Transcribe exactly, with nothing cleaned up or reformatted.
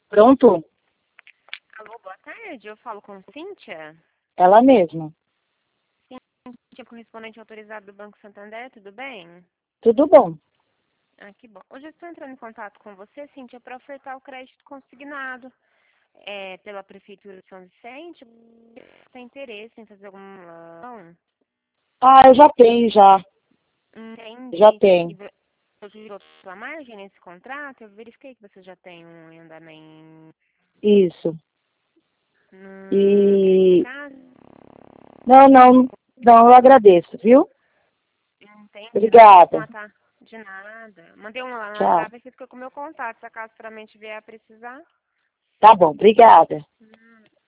Pronto? Alô, boa tarde. Eu falo com Cíntia. Ela mesma. Cíntia, correspondente autorizado do Banco Santander, tudo bem? Tudo bom? Ah, que bom. Hoje eu estou entrando em contato com você, Cíntia, para ofertar o crédito consignado é, pela Prefeitura de São Vicente. Você tem interesse em fazer alguma... Não? Ah, eu já tenho, já. Já Entendi. E tenho. vo- você virou sua margem nesse contrato? Eu verifiquei que você já tem um em andamento. Isso. Hum, quer E... explicar? Não, não, não, eu agradeço, viu? Entendi, não precisa Obrigada. matar de nada. Mandei um lá no Tchau. WhatsApp e fica com o meu contato, se acaso futuramente vier a precisar. Tá bom, obrigada.